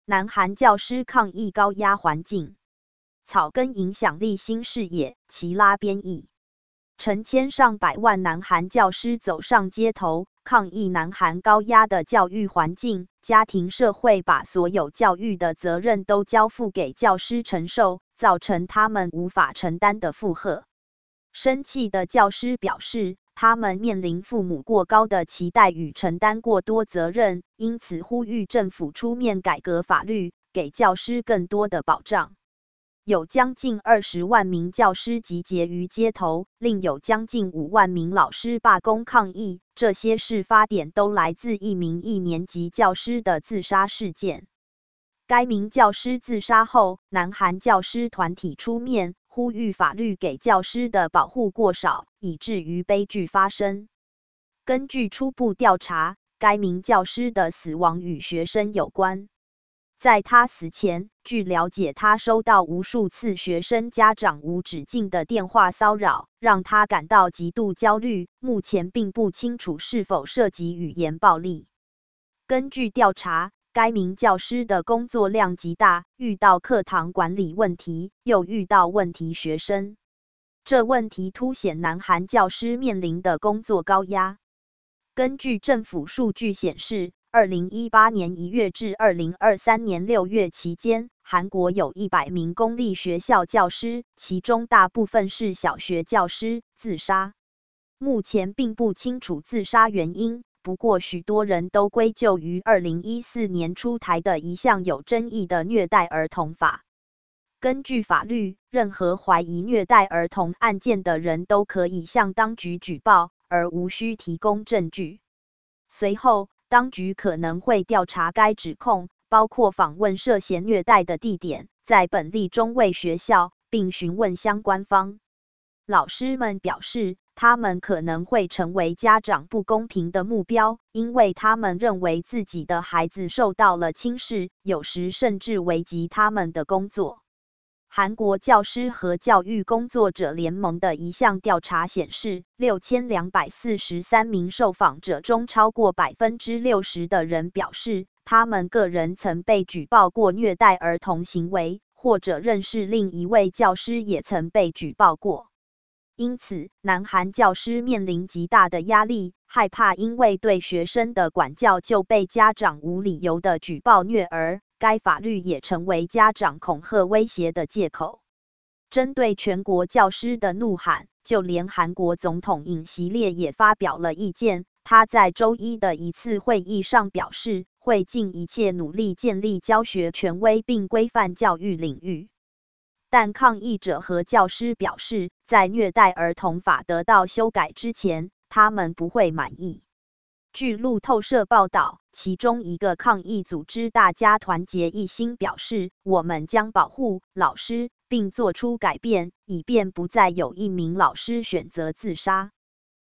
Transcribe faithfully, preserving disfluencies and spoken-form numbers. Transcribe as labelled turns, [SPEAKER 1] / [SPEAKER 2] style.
[SPEAKER 1] 南韩教师抗议高压环境，草根影响力新视野，齐拉编译。成千上百万南韩教师走上街头，抗议南韩高压的教育环境，家庭社会把所有教育的责任都交付给教师承受，造成他们无法承担的负荷。生气的教师表示，他们面临父母过高的期待与承担过多责任，因此呼吁政府出面改革法律，给教师更多的保障。有将近二十万名教师集结于街头，另有将近五万名老师罢工抗议。这些事发点都来自一名一年级教师的自杀事件。该名教师自杀后，南韩教师团体出面呼吁法律给教师的保护过少，以至于悲剧发生。根据初步调查，该名教师的死亡与学生有关。在他死前，据了解，他收到无数次学生家长无止境的电话骚扰，让他感到极度焦虑。目前并不清楚是否涉及语言暴力。根据调查，该名教师的工作量极大，遇到课堂管理问题，又遇到问题学生。这问题凸显南韩教师面临的工作高压。根据政府数据显示，二零一八年一月至二零二三年六月期间，韩国有一百名公立学校教师，其中大部分是小学教师，自杀。目前并不清楚自杀原因，不过许多人都归咎于二零一四年出台的一项有争议的虐待儿童法。根据法律，任何怀疑虐待儿童案件的人都可以向当局举报，而无需提供证据。随后，当局可能会调查该指控，包括访问涉嫌虐待的地点，在本例中为学校，并询问相关方。老师们表示，他们可能会成为家长不公平的目标，因为他们认为自己的孩子受到了轻视，有时甚至危及他们的工作。韩国教师和教育工作者联盟的一项调查显示，六千两百四十三名受访者中，超过 百分之六十 的人表示，他们个人曾被举报过虐待儿童行为，或者认识另一位教师也曾被举报过。因此，南韩教师面临极大的压力，害怕因为对学生的管教就被家长无理由的举报虐儿。该法律也成为家长恐吓威胁的借口。针对全国教师的怒喊，就连韩国总统尹锡烈也发表了意见。他在周一的一次会议上表示，会尽一切努力建立教学权威并规范教育领域。但抗议者和教师表示，在虐待儿童法得到修改之前，他们不会满意。据路透社报道，其中一个抗议组织大家团结一心表示，我们将保护老师，并做出改变，以便不再有一名老师选择自杀。